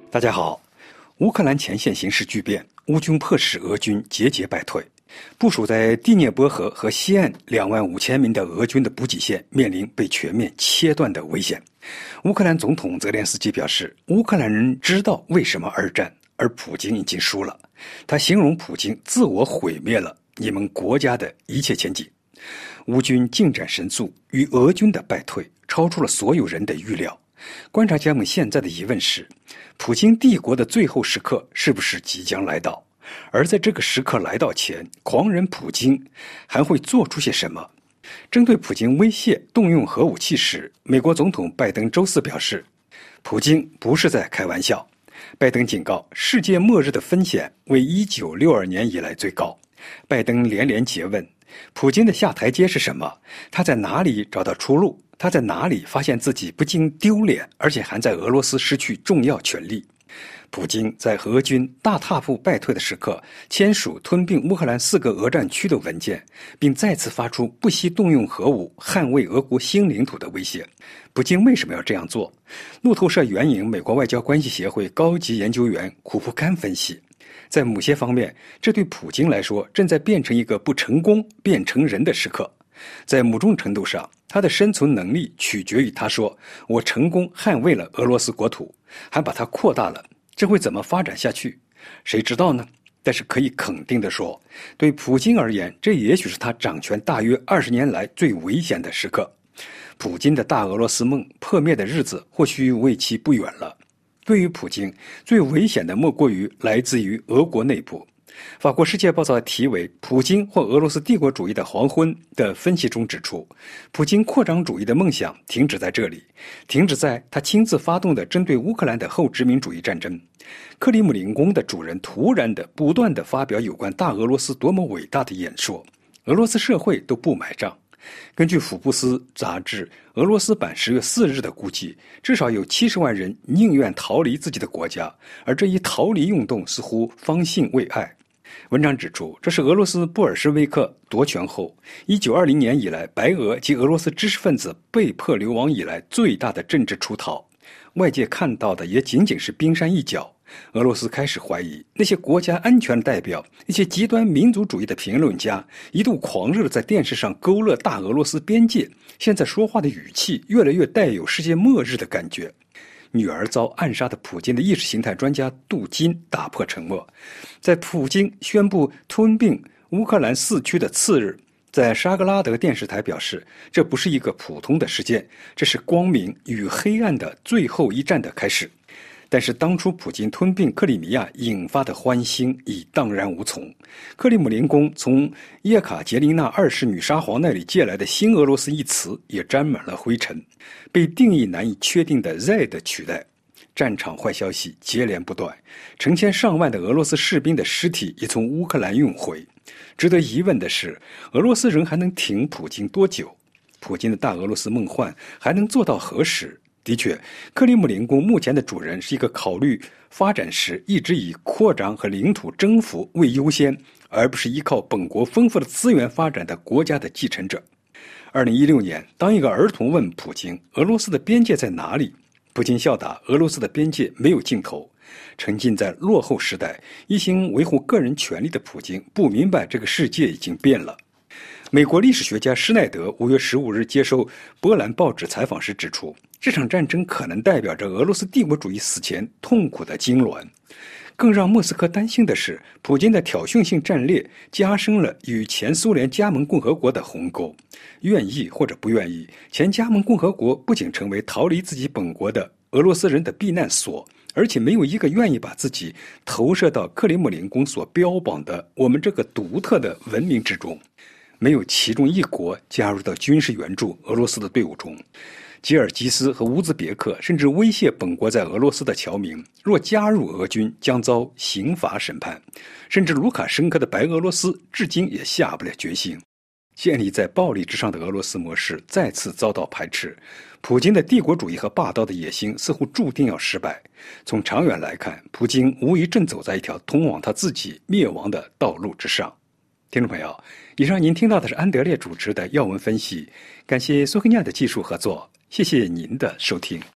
大家好，乌克兰前线形势巨变，乌军迫使俄军节节败退。部署在第聂伯河和西岸25000名的俄军的补给线面临被全面切断的危险。乌克兰总统泽连斯基表示，乌克兰人知道为什么而战，而普京已经输了。他形容普京自我毁灭了你们国家的一切前景。乌军进展神速，与俄军的败退超出了所有人的预料。观察家们现在的疑问是，普京帝国的最后时刻是不是即将来到？而在这个时刻来到前，狂人普京还会做出些什么？针对普京威胁动用核武器时，美国总统拜登周四表示，普京不是在开玩笑。拜登警告，世界末日的风险为1962年以来最高。拜登连连诘问，普京的下台阶是什么？他在哪里找到出路？他在哪里发现自己不仅丢脸，而且还在俄罗斯失去重要权力？普京在俄军大踏步败退的时刻签署吞并乌克兰4个俄战区的文件，并再次发出不惜动用核武捍卫俄国新领土的威胁。普京为什么要这样做？路透社援引美国外交关系协会高级研究员库普甘分析，在某些方面，这对普京来说正在变成一个不成功变成人的时刻。在某种程度上，他的生存能力取决于他说，我成功捍卫了俄罗斯国土，还把它扩大了。这会怎么发展下去？谁知道呢？但是可以肯定地说，对普京而言，这也许是他掌权大约20年来最危险的时刻。普京的大俄罗斯梦破灭的日子或许为期不远了。对于普京，最危险的莫过于来自于俄国内部。法国《世界报》在题为《普京或俄罗斯帝国主义的黄昏》的分析中指出，普京扩张主义的梦想停止在这里，停止在他亲自发动的针对乌克兰的后殖民主义战争。克里姆林宫的主人突然的不断地发表有关大俄罗斯多么伟大的演说，俄罗斯社会都不买账。根据福布斯杂志俄罗斯版10月4日的估计，至少有70万人宁愿逃离自己的国家，而这一逃离运动似乎方兴未艾。文章指出，这是俄罗斯布尔什维克夺权后1920年以来白俄及俄罗斯知识分子被迫流亡以来最大的政治出逃。外界看到的也仅仅是冰山一角。俄罗斯开始怀疑那些国家安全的代表，那些极端民族主义的评论家一度狂热地在电视上勾勒大俄罗斯边界，现在说话的语气越来越带有世界末日的感觉。女儿遭暗杀的普京的意识形态专家杜金打破沉默，在普京宣布吞并乌克兰4区的次日，在沙格拉德电视台表示，这不是一个普通的事件，这是光明与黑暗的最后一战的开始。但是当初普京吞并克里米亚引发的欢欣已荡然无从。克里姆林宫从叶卡捷琳娜2世女沙皇那里借来的新俄罗斯一词也沾满了灰尘，被定义难以确定的 Z 的取代。战场坏消息接连不断，成千上万的俄罗斯士兵的尸体也从乌克兰运回。值得疑问的是，俄罗斯人还能挺普京多久？普京的大俄罗斯梦幻还能做到何时？的确，克里姆林宫目前的主人是一个考虑发展时一直以扩张和领土征服为优先，而不是依靠本国丰富的资源发展的国家的继承者。2016年，当一个儿童问普京俄罗斯的边界在哪里，普京笑答俄罗斯的边界没有尽头。沉浸在落后时代，一心维护个人权利的普京不明白这个世界已经变了。美国历史学家施耐德5月15日接受波兰报纸采访时指出，这场战争可能代表着俄罗斯帝国主义死前痛苦的痉挛。更让莫斯科担心的是，普京的挑衅性战略加深了与前苏联加盟共和国的鸿沟。愿意或者不愿意，前加盟共和国不仅成为逃离自己本国的俄罗斯人的避难所，而且没有一个愿意把自己投射到克里姆林宫所标榜的我们这个独特的文明之中。没有其中一国加入到军事援助俄罗斯的队伍中。吉尔吉斯和乌兹别克甚至威胁本国在俄罗斯的侨民，若加入俄军将遭刑罚审判。甚至卢卡申科的白俄罗斯至今也下不了决心。建立在暴力之上的俄罗斯模式再次遭到排斥，普京的帝国主义和霸道的野心似乎注定要失败。从长远来看，普京无疑正走在一条通往他自己灭亡的道路之上。听众朋友，以上您听到的是安德烈主持的要闻分析，感谢苏黑亚的技术合作，谢谢您的收听。